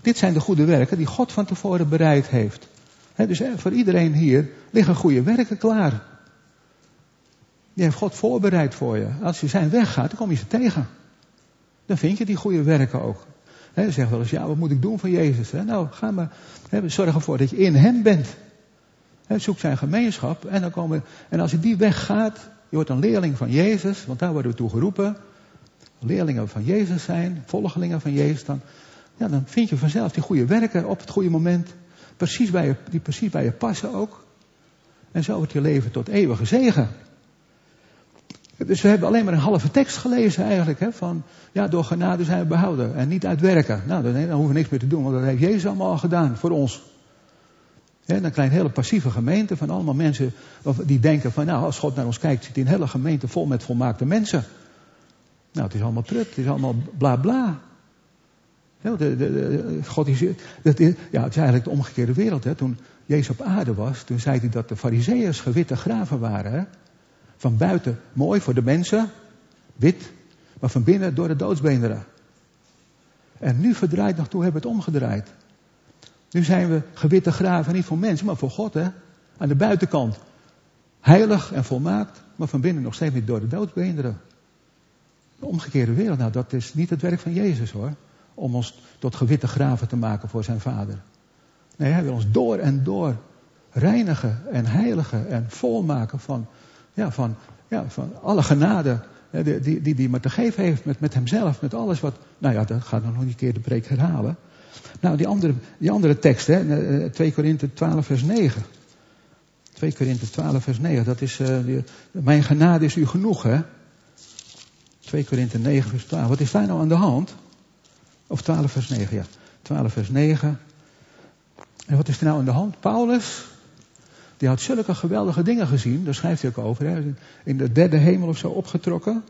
Dit zijn de goede werken die God van tevoren bereid heeft. Dus voor iedereen hier liggen goede werken klaar. Die heeft God voorbereid voor je. Als je zijn weg gaat, dan kom je ze tegen. Dan vind je die goede werken ook. Je zegt wel eens, ja, wat moet ik doen voor Jezus? Nou, ga maar. Zorg ervoor dat je in hem bent. Zoek zijn gemeenschap. En als je die weg gaat, je wordt een leerling van Jezus. Want daar worden we toe geroepen. Leerlingen van Jezus zijn, volgelingen van Jezus. Dan vind je vanzelf die goede werken op het goede moment. Die precies bij je passen ook. En zo wordt je leven tot eeuwige zegen. Dus we hebben alleen maar een halve tekst gelezen eigenlijk. Van, ja, door genade zijn we behouden. En niet uit werken. Nou, dan hoeven we niks meer te doen. Want dat heeft Jezus allemaal al gedaan voor ons. Dan krijg je een hele passieve gemeente van allemaal mensen die denken van, nou, als God naar ons kijkt, zit hij een hele gemeente vol met volmaakte mensen. Nou, het is allemaal prut, het is allemaal bla bla. God is, het is eigenlijk de omgekeerde wereld. Toen Jezus op aarde was, toen zei hij dat de Farizeeërs gewitte graven waren. Van buiten mooi voor de mensen, wit, maar van binnen door de doodsbeenderen. En nu verdraaid nog toe hebben we het omgedraaid. Nu zijn we gewitte graven, niet voor mensen, maar voor God. Aan de buitenkant heilig en volmaakt, maar van binnen nog steeds niet door de doodsbeenderen. De omgekeerde wereld, nou, dat is niet het werk van Jezus hoor. Om ons tot gewitte graven te maken voor zijn Vader. Nee, hij wil ons door en door reinigen en heiligen en volmaken van alle genade die hij maar te geven heeft met hemzelf, met alles wat. Nou ja, dat gaat nog een keer de preek herhalen. Nou, die andere tekst, 2 Korinthe 12 vers 9. 2 Korinthe 12 vers 9, dat is, mijn genade is u genoeg, hè. 2 Korinthe 9 vers 12. Wat is daar nou aan de hand? Of 12 vers 9, ja. 12 vers 9. En wat is er nou aan de hand? Paulus, die had zulke geweldige dingen gezien. Daar schrijft hij ook over. Hè? In de derde hemel of zo opgetrokken.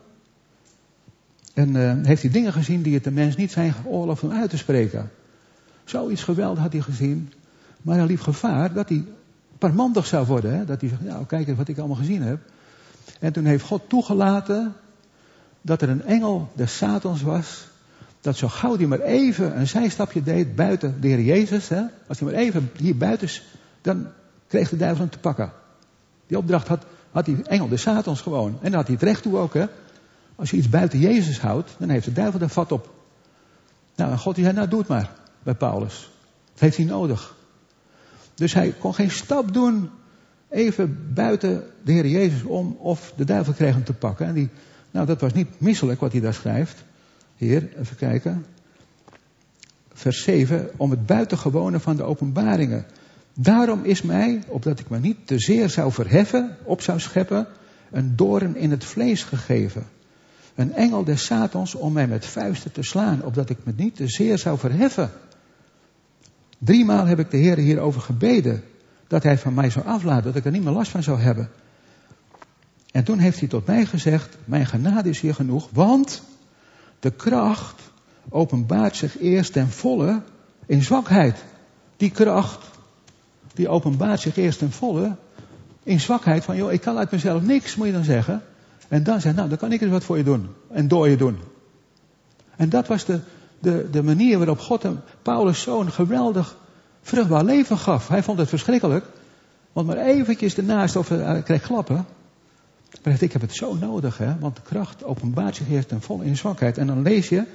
En heeft hij dingen gezien die het de mens niet zijn geoorloofd om uit te spreken. Zoiets geweldig had hij gezien. Maar hij liep gevaar dat hij parmantig zou worden. Hè? Dat hij zegt, nou kijk eens wat ik allemaal gezien heb. En toen heeft God toegelaten dat er een engel des Satans was. Dat zo gauw hij maar even een zijstapje deed buiten de Heer Jezus. Hè? Als hij maar even hier buiten, dan kreeg de duivel hem te pakken. Die opdracht had die engel des Satans gewoon. En dan had hij het recht toe ook. Hè? Als je iets buiten Jezus houdt, dan heeft de duivel daar vat op. Nou, en God die zei, nou doe het maar bij Paulus. Dat heeft hij nodig. Dus hij kon geen stap doen even buiten de Heer Jezus om of de duivel kreeg hem te pakken. En dat was niet misselijk wat hij daar schrijft. Hier, even kijken. Vers 7. Om het buitengewone van de openbaringen. Daarom is mij, opdat ik me niet te zeer zou verheffen, op zou scheppen, een doorn in het vlees gegeven. Een engel des Satans om mij met vuisten te slaan, opdat ik me niet te zeer zou verheffen. 3 maal heb ik de Heer hierover gebeden, dat hij van mij zou aflaten, dat ik er niet meer last van zou hebben. En toen heeft hij tot mij gezegd, mijn genade is hier genoeg, want de kracht openbaart zich eerst ten volle in zwakheid. Die kracht, die openbaart zich eerst ten volle in zwakheid van, joh, ik kan uit mezelf niks, moet je dan zeggen. En dan zegt, nou, dan kan ik eens wat voor je doen. En door je doen. En dat was de manier waarop God Paulus zo'n geweldig vruchtbaar leven gaf. Hij vond het verschrikkelijk. Want maar eventjes ernaast of hij kreeg klappen. Maar ik heb het zo nodig, hè. Want de kracht openbaart zich eerst ten volle in zwakheid. En dan lees je,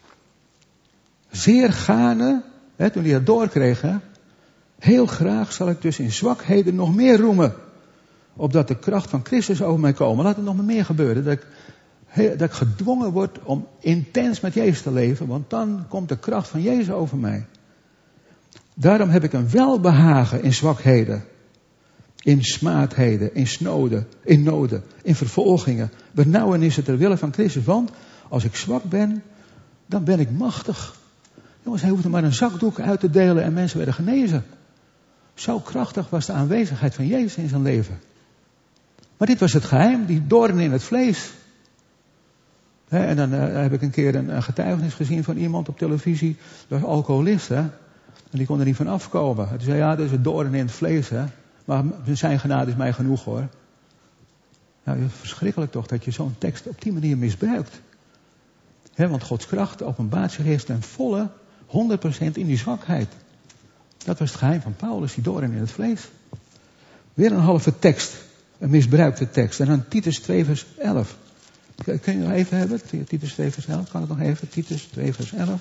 zeer gaarne, hè, toen hij dat doorkreeg, hè, heel graag zal ik dus in zwakheden nog meer roemen. Opdat de kracht van Christus over mij komen. Laat het nog meer gebeuren. Dat ik gedwongen word om intens met Jezus te leven. Want dan komt de kracht van Jezus over mij. Daarom heb ik een welbehagen in zwakheden. In smaadheden, in snoden, in noden, in vervolgingen. Benauwenissen ter wille van Christus. Want als ik zwak ben, dan ben ik machtig. Jongens, hij hoefde maar een zakdoek uit te delen en mensen werden genezen. Zo krachtig was de aanwezigheid van Jezus in zijn leven. Maar dit was het geheim, die doorn in het vlees. En dan heb ik een keer een getuigenis gezien van iemand op televisie. Dat was alcoholist, hè. En die kon er niet van afkomen. Hij zei, ja, dat is een doorn in het vlees, hè. Maar zijn genade is mij genoeg, hoor. Nou, het is verschrikkelijk toch dat je zo'n tekst op die manier misbruikt. Want Gods kracht openbaart zich eerst ten volle, 100% 100% in die zwakheid. Dat was het geheim van Paulus, die doorn in het vlees. Weer een halve tekst. Een misbruikte tekst. En dan Titus 2 vers 11. Kun je het nog even hebben? Titus 2 vers 11. Kan het nog even? Titus 2 vers 11.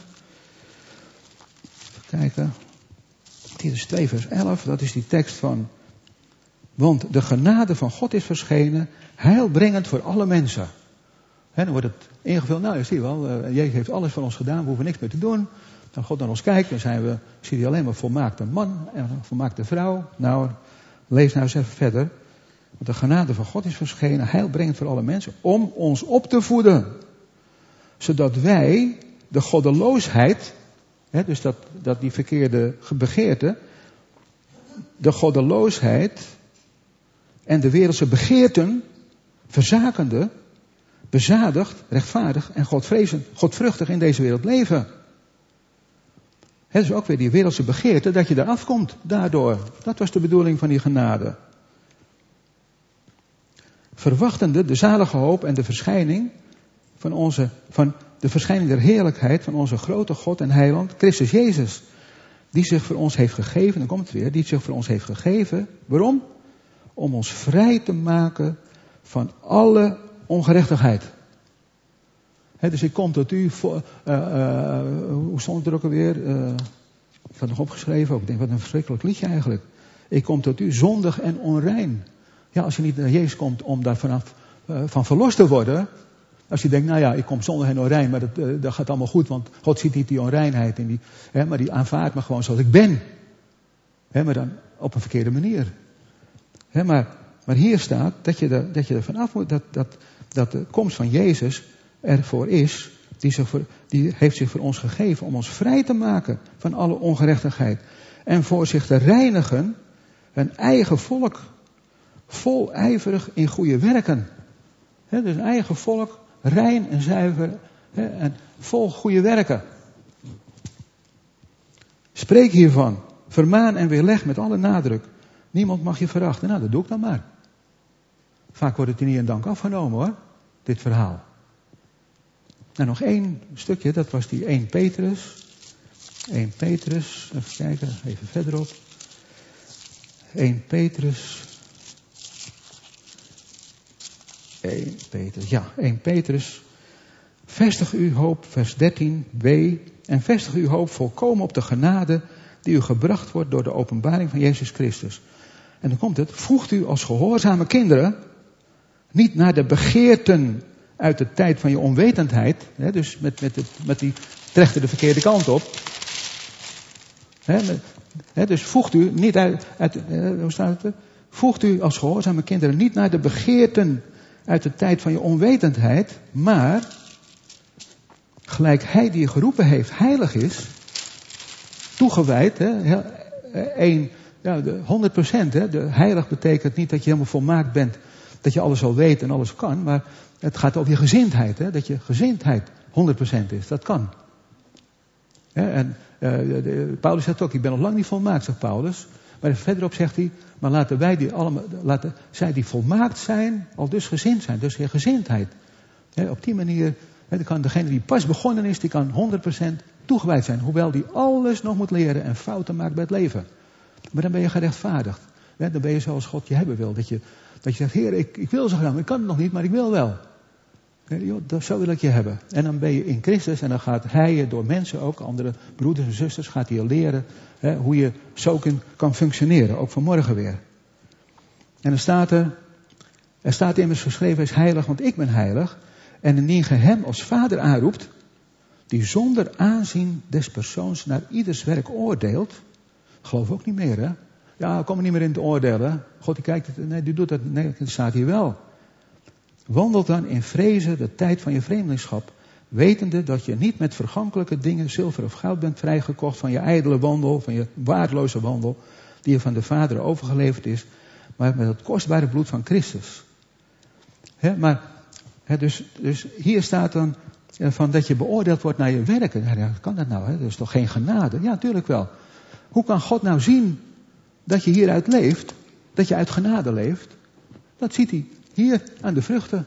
Even kijken. Titus 2 vers 11. Dat is die tekst van... Want de genade van God is verschenen. Heilbrengend voor alle mensen. Dan wordt het ingevuld. Nou, je ziet wel. Jezus heeft alles voor ons gedaan. We hoeven niks meer te doen. Als God naar ons kijkt, dan zie je alleen maar volmaakte man en volmaakte vrouw. Nou, lees nou eens even verder. Want de genade van God is verschenen, heilbrengend voor alle mensen, om ons op te voeden. Zodat wij de goddeloosheid, dus dat die verkeerde begeerte, de goddeloosheid en de wereldse begeerten, verzakende, bezadigd, rechtvaardig en godvruchtig in deze wereld leven. Het is ook weer die wereldse begeerte dat je eraf komt daardoor. Dat was de bedoeling van die genade. Verwachtende de zalige hoop en de verschijning van de verschijning der heerlijkheid van onze grote God en heiland, Christus Jezus. Die zich voor ons heeft gegeven, dan komt het weer, die zich voor ons heeft gegeven. Waarom? Om ons vrij te maken van alle ongerechtigheid. Dus ik kom tot u, hoe stond het er ook alweer? Ik had het nog opgeschreven, ik denk wat een verschrikkelijk liedje eigenlijk. Ik kom tot u zondig en onrein. Ja, als je niet naar Jezus komt om daar van verlost te worden. Als je denkt, nou ja, ik kom zondig en onrein, maar dat gaat allemaal goed, want God ziet niet die onreinheid in maar die aanvaardt me gewoon zoals ik ben. Maar dan op een verkeerde manier. Maar hier staat dat je er vanaf moet, dat de komst van Jezus ervoor is, die heeft zich voor ons gegeven om ons vrij te maken van alle ongerechtigheid. En voor zich te reinigen, een eigen volk, vol ijverig in goede werken. Dus een eigen volk, rein en zuiver en vol goede werken. Spreek hiervan, vermaan en weerleg met alle nadruk. Niemand mag je verachten. Nou, dat doe ik dan maar. Vaak wordt het in eer en dank afgenomen hoor, dit verhaal. En nog één stukje, dat was die 1 Petrus. 1 Petrus, even kijken, even verderop. 1 Petrus. 1 Petrus. Vestig uw hoop, vers 13b. En vestig uw hoop volkomen op de genade die u gebracht wordt door de openbaring van Jezus Christus. En dan komt het, voegt u als gehoorzame kinderen niet naar de begeerten uit de tijd van je onwetendheid. Dus met die trechter de verkeerde kant op. Dus voegt u niet hoe staat het er? Voegt u als gehoorzame kinderen niet naar de begeerten uit de tijd van je onwetendheid, maar gelijk hij die je geroepen heeft heilig is, toegewijd, 100%. De heilig betekent niet dat je helemaal volmaakt bent, dat je alles al weet en alles kan, maar het gaat over je gezindheid, dat je gezindheid 100% is. Dat kan. Paulus zegt ook, ik ben nog lang niet volmaakt, zegt Paulus. Maar verderop zegt hij, maar laten zij die volmaakt zijn, al dus gezind zijn. Dus je gezindheid. Op die manier, dan kan degene die pas begonnen is, die kan 100% toegewijd zijn. Hoewel die alles nog moet leren en fouten maakt bij het leven. Maar dan ben je gerechtvaardigd. Dan ben je zoals God je hebben wil. Dat je zegt, Heer, ik wil zo graag, ik kan het nog niet, maar ik wil wel. Zo wil ik je hebben. En dan ben je in Christus en dan gaat hij je door mensen ook, andere broeders en zusters, gaat hij je leren hoe je zo kan functioneren. Ook vanmorgen weer. En dan staat immers geschreven, hij is heilig, want ik ben heilig. En indien ge hem als vader aanroept, die zonder aanzien des persoons naar ieders werk oordeelt. Geloof ook niet meer, hè? Ja, kom er niet meer in te oordelen. God die kijkt, nee, die doet dat. Nee, dat staat hier wel. Wandel dan in vrezen de tijd van je vreemdelingschap, wetende dat je niet met vergankelijke dingen, zilver of goud bent vrijgekocht van je ijdele wandel, van je waardeloze wandel, die je van de Vader overgeleverd is, maar met het kostbare bloed van Christus. Dus hier staat dan van dat je beoordeeld wordt naar je werken. Ja, kan dat nou? Dat is toch geen genade? Ja, natuurlijk wel. Hoe kan God nou zien dat je hieruit leeft, dat je uit genade leeft? Dat ziet hij hier aan de vruchten.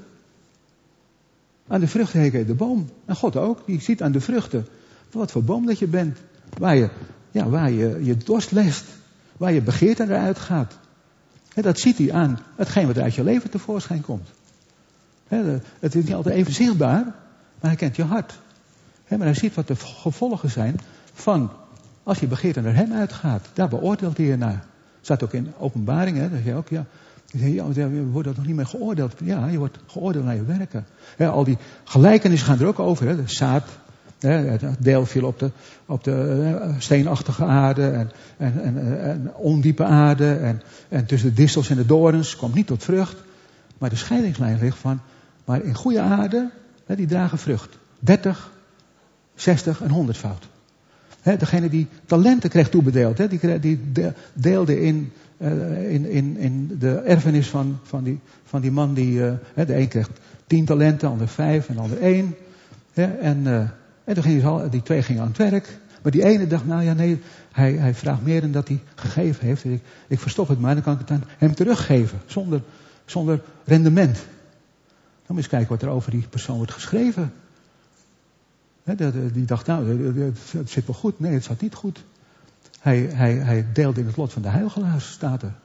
Aan de vruchten heet de boom. En God ook, die ziet aan de vruchten wat voor boom dat je bent. waar je dorst lest. Waar je begeerte eruit gaat. Dat ziet hij aan hetgeen wat uit je leven tevoorschijn komt. Het is niet altijd even zichtbaar, maar hij kent je hart. Maar hij ziet wat de gevolgen zijn van als je begeerte naar hem uitgaat. Daar beoordeelt hij je naar. Staat ook in Openbaring, dat je ook, je wordt nog niet meer geoordeeld. Ja, je wordt geoordeeld naar je werken. Al die gelijkenissen gaan er ook over. De zaad, het deel viel op de steenachtige aarde en ondiepe aarde. En tussen de distels en de dorens komt niet tot vrucht. Maar de scheidingslijn ligt van, maar in goede aarde, die dragen vrucht. 30, 60 en 100-fout. Degene die talenten kreeg toebedeeld, die deelde in de erfenis van die man die, de een kreeg 10 talenten, de ander 5 en de ander 1. En toen gingen die 2 gingen aan het werk. Maar die ene dacht, hij vraagt meer dan dat hij gegeven heeft. Dus ik verstop het maar, dan kan ik het aan hem teruggeven. Zonder rendement. Dan moet je eens kijken wat er over die persoon wordt geschreven. Die dacht, het zit wel goed. Nee, het zat niet goed. Hij deelde in het lot van de huichelaars, staat er.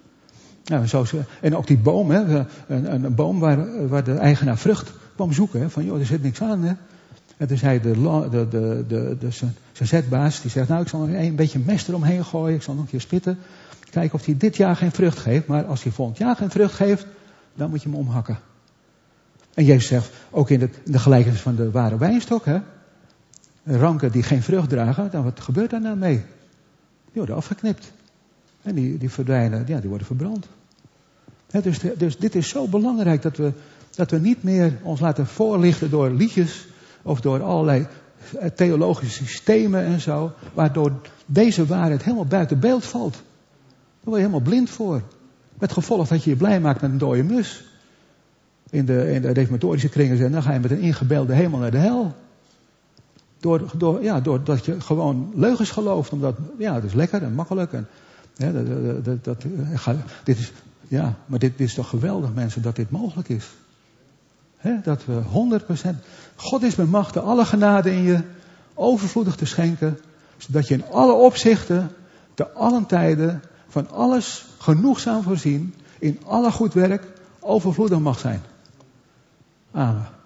En ook die boom, een boom waar de eigenaar vrucht kwam zoeken. Van, er zit niks aan. En toen zei zijn zetbaas, die zegt, ik zal nog een beetje mest eromheen gooien. Ik zal nog een keer spitten. Kijken of hij dit jaar geen vrucht geeft. Maar als hij volgend jaar geen vrucht geeft, dan moet je hem omhakken. En Jezus zegt, ook in de gelijkenis van de ware wijnstok, ranken die geen vrucht dragen, dan wat gebeurt daar nou mee? Die worden afgeknipt. En die verdwijnen, die worden verbrand. Dus dit is zo belangrijk dat we niet meer ons laten voorlichten door liedjes of door allerlei theologische systemen en zo, waardoor deze waarheid helemaal buiten beeld valt. Daar word je helemaal blind voor. Met gevolg dat je je blij maakt met een dode mus. In de reformatorische kringen zeggen, dan ga je met een ingebeelde hemel naar de hel. Doordat je gewoon leugens gelooft. Omdat, het is lekker en makkelijk. Maar dit is toch geweldig, mensen, dat dit mogelijk is. Dat we 100%... God is bemachtigd alle genade in je overvloedig te schenken. Zodat je in alle opzichten, te allen tijden, van alles genoegzaam voorzien. In alle goed werk overvloedig mag zijn. Amen.